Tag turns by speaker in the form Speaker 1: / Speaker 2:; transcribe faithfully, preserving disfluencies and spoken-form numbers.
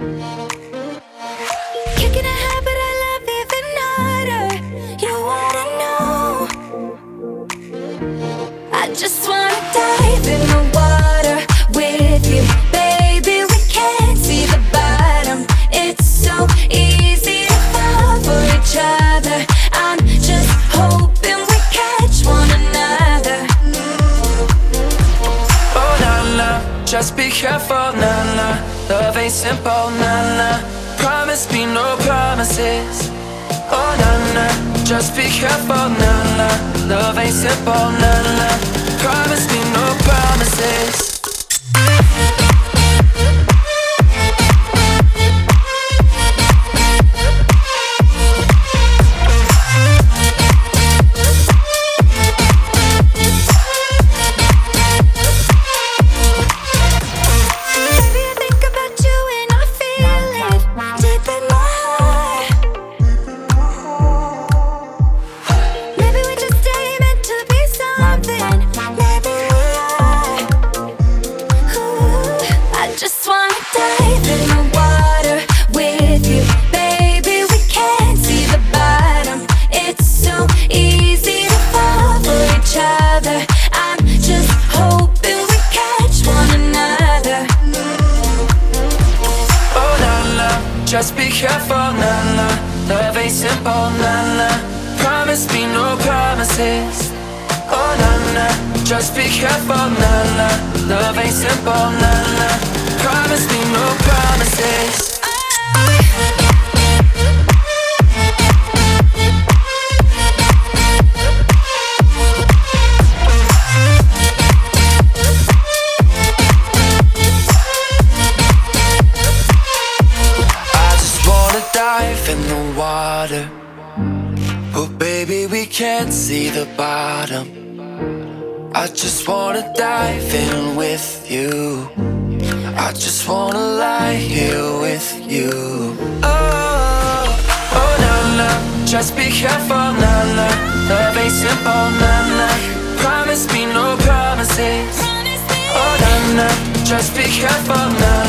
Speaker 1: Kicking a habit I love even harder. You wanna know? I just wanna dive in the water with you, baby. We can't see the bottom. It's so easy to fall for each other. I'm just hoping we catch one another.
Speaker 2: Oh na na, just be careful, na na. Love ain't simple, na na. Promise me no promises. Oh na na, just be careful, na na. Love ain't simple, na na. Promise me no promises. Just be careful, na na. Love ain't simple, na na. Promise me no promises. Oh na na. Just be careful, na na. Love ain't simple, na na. Promise me no promises. In the water, but baby we can't see the bottom. I just wanna dive in with you. I just wanna lie here with you. Oh, oh na na, just be careful, na na. Love ain't simple, na na. Promise me no promises. Oh na na, just be careful, na